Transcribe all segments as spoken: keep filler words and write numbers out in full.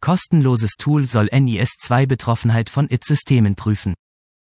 Kostenloses Tool soll N I S zwei Betroffenheit von I T-Systemen prüfen.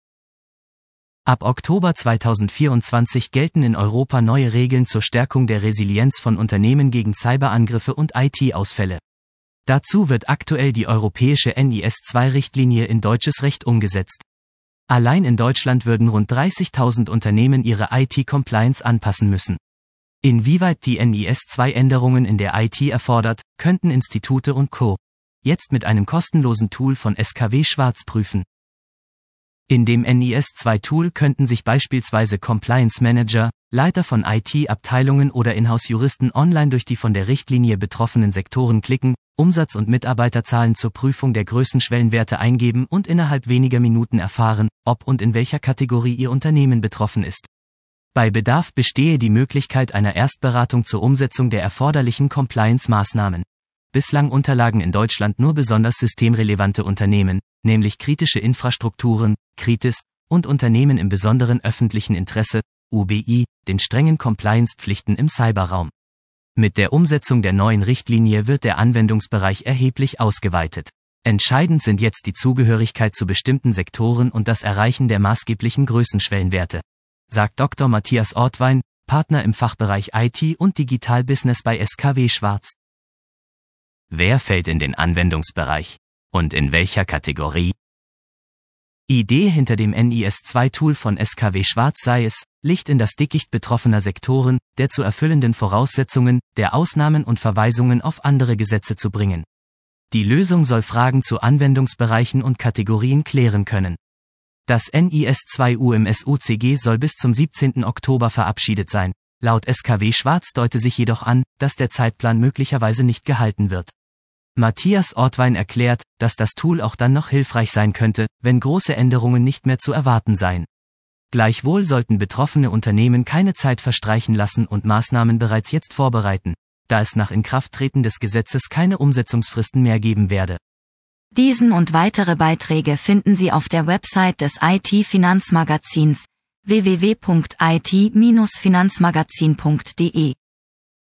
Ab Oktober zweitausendvierundzwanzig gelten in Europa neue Regeln zur Stärkung der Resilienz von Unternehmen gegen Cyberangriffe und I T-Ausfälle. Dazu wird aktuell die europäische N I S zwei Richtlinie in deutsches Recht umgesetzt. Allein in Deutschland würden rund dreißigtausend Unternehmen ihre I T-Compliance anpassen müssen. Inwieweit die N I S zwei Änderungen in der I T erfordert, könnten Institute und Co. jetzt mit einem kostenlosen Tool von S K W Schwarz prüfen. In dem N I S zwei Tool könnten sich beispielsweise Compliance Manager, Leiter von I T-Abteilungen oder Inhouse-Juristen online durch die von der Richtlinie betroffenen Sektoren klicken, Umsatz- und Mitarbeiterzahlen zur Prüfung der Größenschwellenwerte eingeben und innerhalb weniger Minuten erfahren, ob und in welcher Kategorie Ihr Unternehmen betroffen ist. Bei Bedarf bestehe die Möglichkeit einer Erstberatung zur Umsetzung der erforderlichen Compliance-Maßnahmen. Bislang unterlagen in Deutschland nur besonders systemrelevante Unternehmen, nämlich kritische Infrastrukturen, Kritis, und Unternehmen im besonderen öffentlichen Interesse, U B I, den strengen Compliance-Pflichten im Cyberraum. Mit der Umsetzung der neuen Richtlinie wird der Anwendungsbereich erheblich ausgeweitet. Entscheidend sind jetzt die Zugehörigkeit zu bestimmten Sektoren und das Erreichen der maßgeblichen Größenschwellenwerte, sagt Doktor Matthias Ortwein, Partner im Fachbereich I T und Digital Business bei S K W Schwarz. Wer fällt in den Anwendungsbereich? Und in welcher Kategorie? Idee hinter dem N I S zwei Tool von S K W Schwarz sei es, Licht in das Dickicht betroffener Sektoren, der zu erfüllenden Voraussetzungen, der Ausnahmen und Verweisungen auf andere Gesetze zu bringen. Die Lösung soll Fragen zu Anwendungsbereichen und Kategorien klären können. Das N I S zwei U M S U C G soll bis zum siebzehnten Oktober verabschiedet sein. Laut S K W Schwarz deute sich jedoch an, dass der Zeitplan möglicherweise nicht gehalten wird. Matthias Ortwein erklärt, dass das Tool auch dann noch hilfreich sein könnte, wenn große Änderungen nicht mehr zu erwarten seien. Gleichwohl sollten betroffene Unternehmen keine Zeit verstreichen lassen und Maßnahmen bereits jetzt vorbereiten, da es nach Inkrafttreten des Gesetzes keine Umsetzungsfristen mehr geben werde. Diesen und weitere Beiträge finden Sie auf der Website des I T-Finanzmagazins w w w punkt i t Bindestrich finanzmagazin punkt d e.